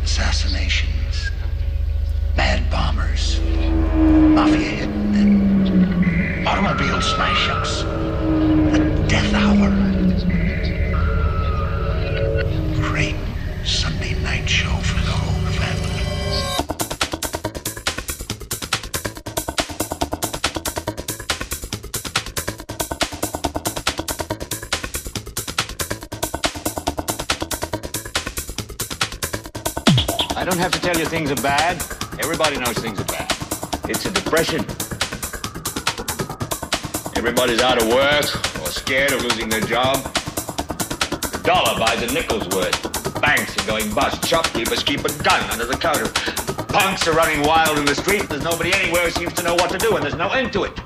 assassinations, bad bombers, mafia hitmen, automobile smash-ups, the death hour. Great Sunday night show for the whole family. I don't have to tell you things are bad. Everybody knows things are bad. It's a depression. Everybody's out of work or scared of losing their job. The dollar buys a nickel's worth. Banks are going bust. Shopkeepers keep a gun under the counter. Punks are running wild in the street. There's nobody anywhere who seems to know what to do, and there's no end to it.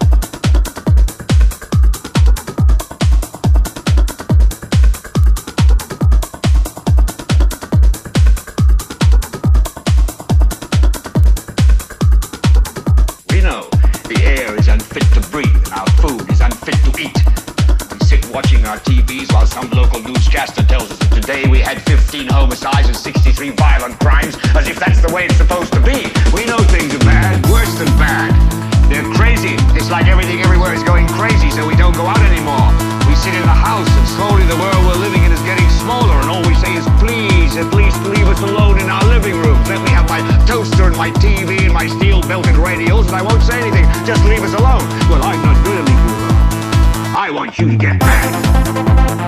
Watching our TVs while some local newscaster tells us that today we had 15 homicides and 63 violent crimes, as if that's the way it's supposed to be. We know things are bad, worse than bad. They're crazy. It's like everything everywhere is going crazy, so we don't go out anymore. We sit in the house, and slowly the world we're living in is getting smaller, and all we say is, please, at least leave us alone in our living room. Let me have my toaster and my TV and my steel-belted radios, and I won't say anything. Just leave us alone. Well, I'm not going to leave you alone. I want you to get mad.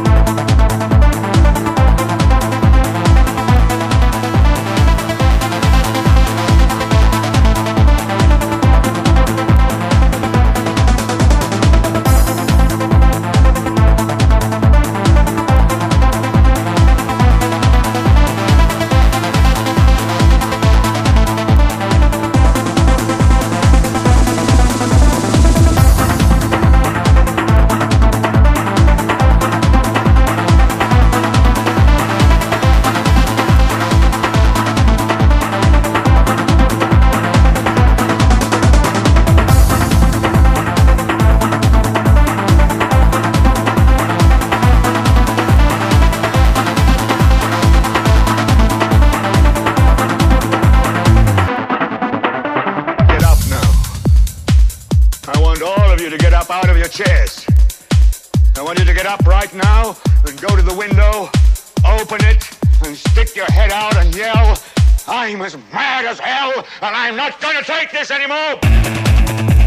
Chairs. I want you to get up right now and go to the window, open it, and stick your head out and yell, I'm as mad as hell, and I'm not gonna take this anymore!